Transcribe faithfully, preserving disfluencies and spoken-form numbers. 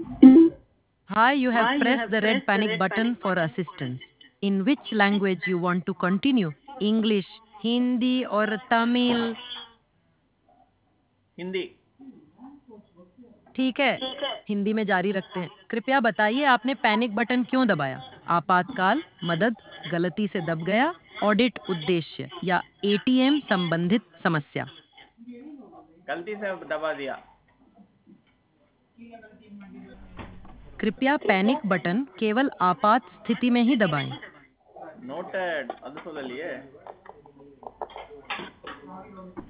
Hi, you have pressed the red panic button for assistance. In which language you want to continue? English, Hindi or Tamil? Hindi. ठीक है, हिंदी में जारी रखते हैं। कृपया बताइए आपने पैनिक बटन क्यों दबाया? आपातकाल, मदद, गलती से दब गया, ऑडिट उद्देश्य या एटीएम संबंधित समस्या? गलती से दबा दिया। कृपया पैनिक बटन केवल आपात स्थिति में ही दबाएं। नोटेड, ಅದು சொல்லಲಿಯೇ।